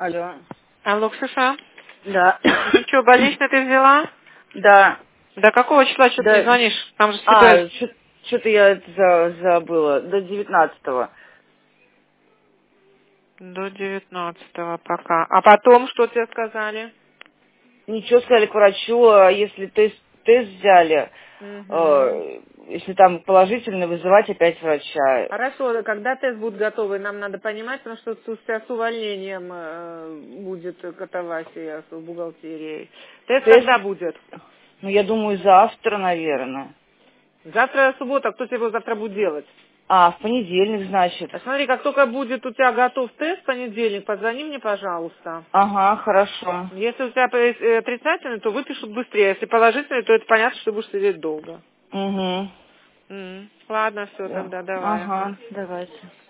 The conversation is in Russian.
Алло. Алло, Ксюша. Да. Ну что, больничный ты взяла? Да. До какого числа что ты не Да. звонишь? Там же святой. Что-то я это забыла. До 19-го. До 19-го пока. А потом что тебе сказали? Ничего, сказали к врачу, если тест взяли, Угу. если там положительно, вызывать опять врача. Хорошо, когда тест будет готовый, нам надо понимать, потому что у тебя с увольнением будет катавасия с бухгалтерией. Тест Тест, когда будет? ну, я думаю, завтра, наверное. Завтра суббота, кто тебе его завтра будет делать? В понедельник, значит. А смотри, как только будет у тебя готов тест в понедельник, позвони мне, пожалуйста. Ага, хорошо. Если у тебя отрицательный, то выпишут быстрее. Если положительный, то это понятно, что ты будешь сидеть долго. Угу. Ладно, все Все. тогда, давай. Ага. Ага, давайте.